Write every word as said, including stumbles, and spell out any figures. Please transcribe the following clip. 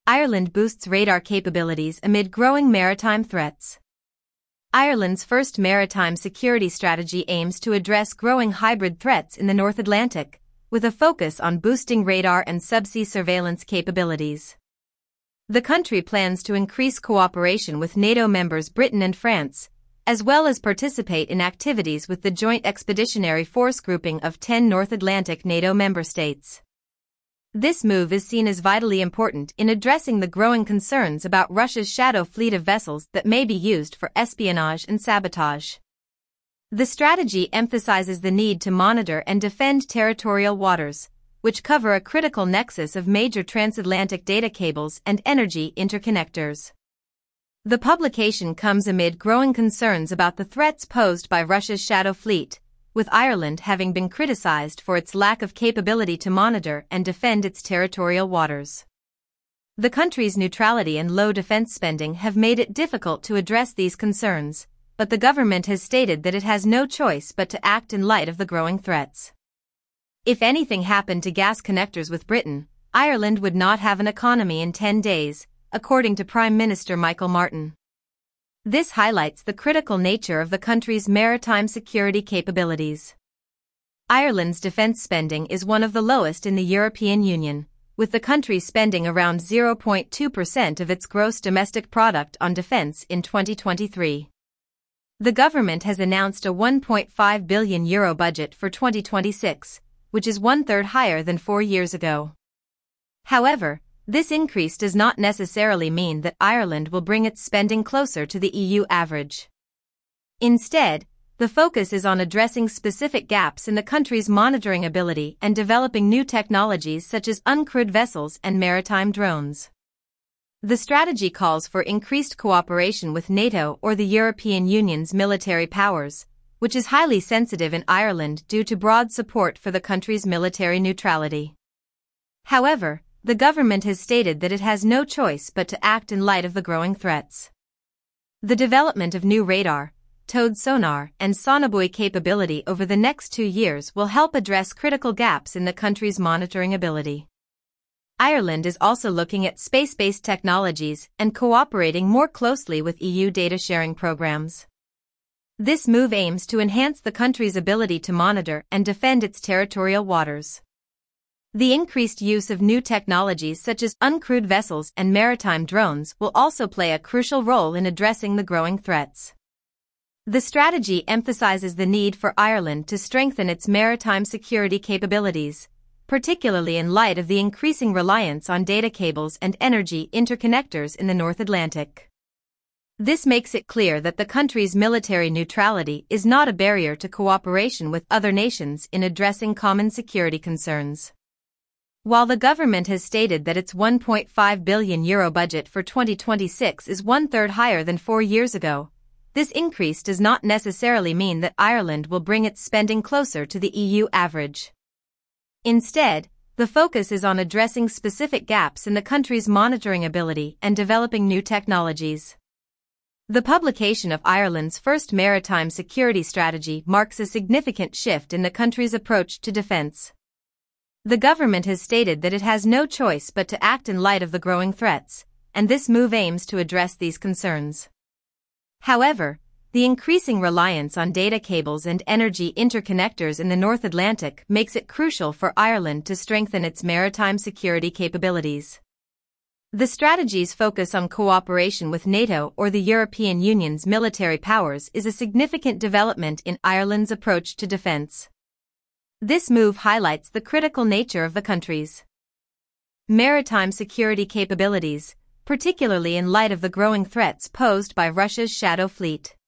Ireland boosts radar capabilities amid growing maritime threats. Ireland's first maritime security strategy aims to address growing hybrid threats in the North Atlantic, with a focus on boosting radar and subsea surveillance capabilities. The country plans to increase cooperation with NATO members Britain and France, as well as participate in activities with the Joint Expeditionary Force grouping of ten North Atlantic NATO member states. This move is seen as vitally important in addressing the growing concerns about Russia's shadow fleet of vessels that may be used for espionage and sabotage. The strategy emphasizes the need to monitor and defend territorial waters, which cover a critical nexus of major transatlantic data cables and energy interconnectors. The publication comes amid growing concerns about the threats posed by Russia's shadow fleet, with Ireland having been criticized for its lack of capability to monitor and defend its territorial waters. The country's neutrality and low defense spending have made it difficult to address these concerns, but the government has stated that it has no choice but to act in light of the growing threats. If anything happened to gas connectors with Britain, Ireland would not have an economy in ten days, according to Prime Minister Michael Martin. This highlights the critical nature of the country's maritime security capabilities. Ireland's defense spending is one of the lowest in the European Union, with the country spending around zero point two percent of its gross domestic product on defense in twenty twenty-three. The government has announced a one point five billion euro budget for twenty twenty-six, which is one-third higher than four years ago. However, this increase does not necessarily mean that Ireland will bring its spending closer to the E U average. Instead, the focus is on addressing specific gaps in the country's monitoring ability and developing new technologies such as uncrewed vessels and maritime drones. The strategy calls for increased cooperation with NATO or the European Union's military powers, which is highly sensitive in Ireland due to broad support for the country's military neutrality. However, the government has stated that it has no choice but to act in light of the growing threats. The development of new radar, towed sonar, and sonobuoy capability over the next two years will help address critical gaps in the country's monitoring ability. Ireland is also looking at space-based technologies and cooperating more closely with E U data sharing programs. This move aims to enhance the country's ability to monitor and defend its territorial waters. The increased use of new technologies such as uncrewed vessels and maritime drones will also play a crucial role in addressing the growing threats. The strategy emphasizes the need for Ireland to strengthen its maritime security capabilities, particularly in light of the increasing reliance on data cables and energy interconnectors in the North Atlantic. This makes it clear that the country's military neutrality is not a barrier to cooperation with other nations in addressing common security concerns. While the government has stated that its one point five billion euro budget for twenty twenty-six is one-third higher than four years ago, this increase does not necessarily mean that Ireland will bring its spending closer to the E U average. Instead, the focus is on addressing specific gaps in the country's monitoring ability and developing new technologies. The publication of Ireland's first maritime security strategy marks a significant shift in the country's approach to defense. The government has stated that it has no choice but to act in light of the growing threats, and this move aims to address these concerns. However, the increasing reliance on data cables and energy interconnectors in the North Atlantic makes it crucial for Ireland to strengthen its maritime security capabilities. The strategy's focus on cooperation with NATO or the European Union's military powers is a significant development in Ireland's approach to defense. This move highlights the critical nature of the country's maritime security capabilities, particularly in light of the growing threats posed by Russia's shadow fleet.